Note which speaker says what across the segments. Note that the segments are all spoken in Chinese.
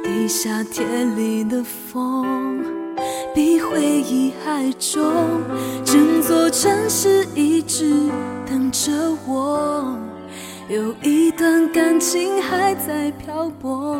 Speaker 1: 比夏天里的风，比回忆还重。整座城市一直等着我，有一段感情还在漂泊。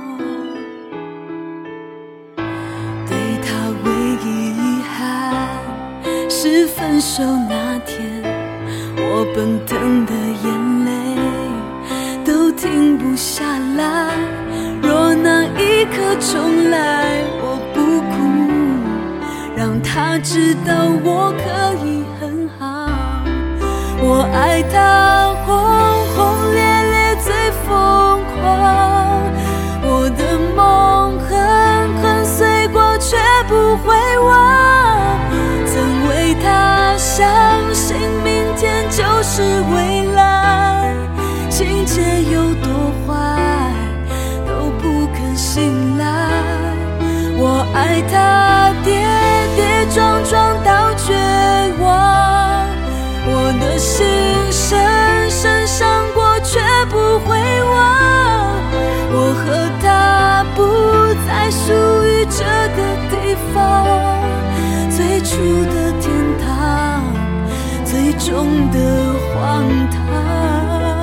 Speaker 1: 对他唯一遗憾是分手那天，我奔腾的眼泪都停不下来。若那一刻重来，我不哭，让他知道我可以很好。我爱他轰轰烈烈最疯狂，我的梦狠狠碎过却不会忘。曾为他相信明天就是未来，情节有多坏都不肯醒来。我爱他跌跌撞撞到绝望，我的心深深伤过却不会忘。我和他不再属于这个地方，最初的天堂，最终的荒唐。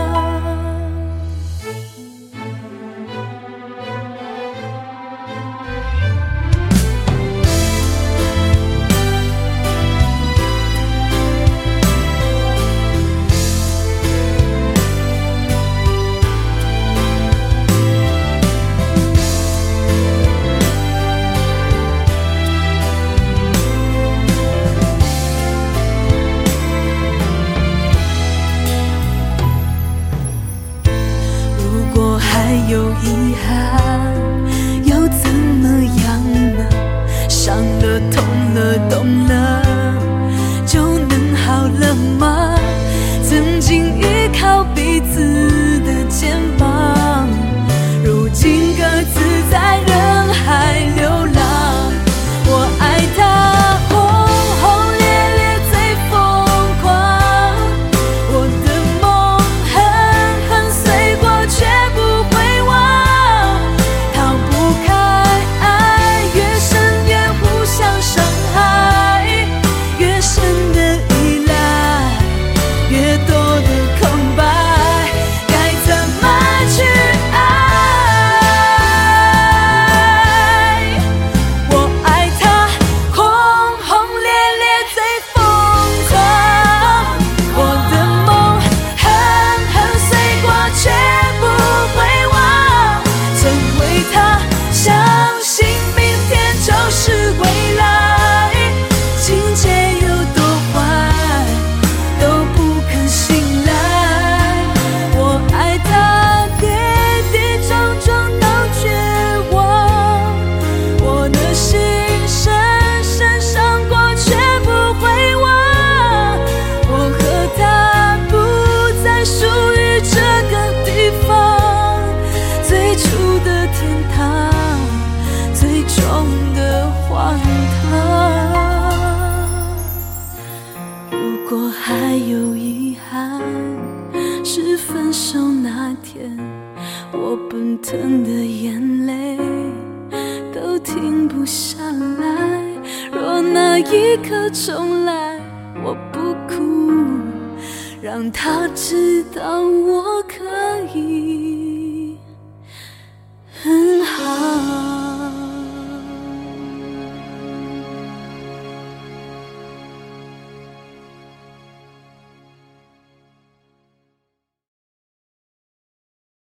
Speaker 1: 有遗憾又怎么样呢？伤了痛了懂了就能好了吗？曾经依靠彼此的肩膀，如今各自在人海流浪。我爱他轰轰烈烈最疯狂，我的梦狠狠碎过却不会。如果还有遗憾，是分手那天，我奔腾的眼泪都停不下来。若那一刻重来，我不哭，让他知道我可以很好。